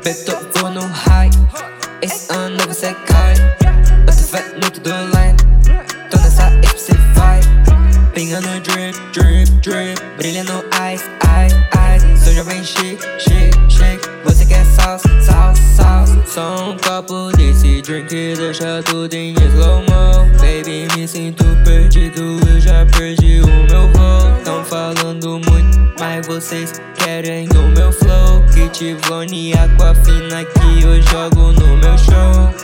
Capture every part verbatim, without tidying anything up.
Beto, vou no high. Esse ano você cai. Eu tô fé no tudo line. Tô nessa aí cê vai. Pinga no drip, drip, drip. Brilha no ice, ice, ice. Sou jovem chique, chique, chique. Você quer salsa, salsa, salsa. Só um copo desse drink deixa tudo em slow-mo. Baby, me sinto perdido, eu já perdi o meu voo. Tão falando muito, mas vocês querem o meu flow. Kit Von, Aquafina que eu jogo no meu show.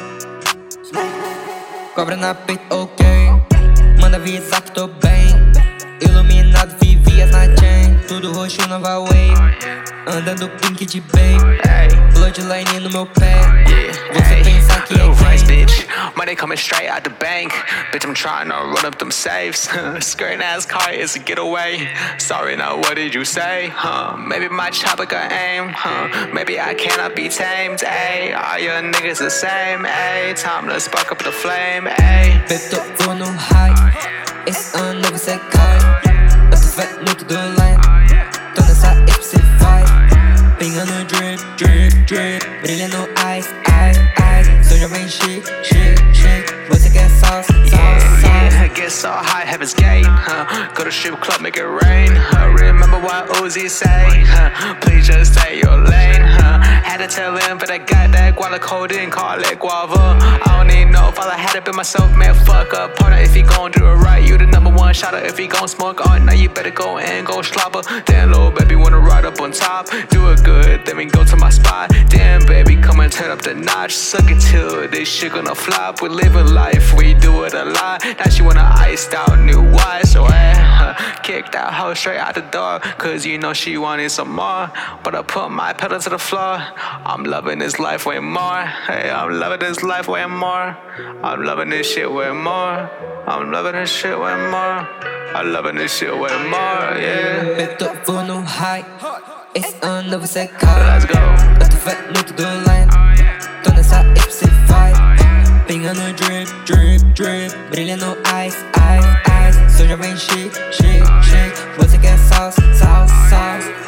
Cobra na peito, ok. Manda avisar que tô bem. Iluminado, vivias na chain. Tudo roxo, nova wave. Andando pink de babe. Bloodline no meu pé. Você pensa que é quem? Bitch, money coming straight out the bank. Bitch, I'm trying to run up them safes. Skirting ass car is a getaway. Sorry, now what did you say? Huh? Maybe my chopper got aim. Huh? Maybe I cannot be tamed. Ayy, all your niggas the same. Ayy, time to spark up the flame. Ayy. Beto, vou no high. Esse ano você cai. Eu tô fé no tudo line. Tô nessa aí cê vai. Pinga no drip, drip, drip. Brilha no ice, ice, ice. Sou jovem chique, chique, chique. Você quer salsa, salsa, salsa. Get so high, heaven's gate. Huh? Go to strip club, make it rain. Huh? Remember what Uzi say? Huh? Please just stay your lane. Huh? Had to tell him, but I got that guava codeine, call it guava. I don't need no father, had to be myself, man. Fuck up, partner. If he gon' do it right, you the number one shotter. If he gon' smoke, oh, now you better go and go slobber. Damn, little baby, wanna ride up on top. Do it good, then we go to my spot. Damn, baby, come and turn up the notch. Suck it till this shit gonna flop. We living life, we do it a lot. Now she wanna iced out new watch, so I uh, kicked that hoe straight out the door. Cause you know she wanted some more. But I put my pedal to the floor. I'm loving this life way more. Hey, I'm loving this life way more. I'm loving this shit way more. I'm loving this shit way more. I'm loving this shit way more, yeah. Beto, vou no high. Esse ano você cai. Let's go. Eu tô fé no tudo line. Tô nessa aí cê vai. Pinga no drip, drip, drip. Brilha no ice, ice, ice. Sou jovem chique, chique, chique. Você quer salsa, salsa, salsa.